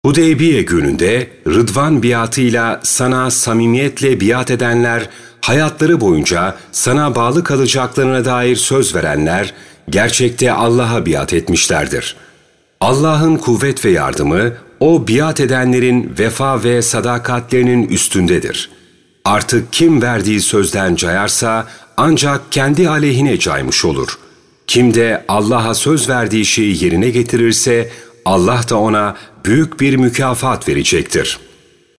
Hudeybiye gününde Rıdvan biatıyla sana samimiyetle biat edenler, hayatları boyunca sana bağlı kalacaklarına dair söz verenler, gerçekte Allah'a biat etmişlerdir. Allah'ın kuvvet ve yardımı, o biat edenlerin vefa ve sadakatlerinin üstündedir. Artık kim verdiği sözden cayarsa, ancak kendi aleyhine caymış olur. Kim de Allah'a söz verdiği şeyi yerine getirirse, Allah da ona büyük bir mükafat verecektir.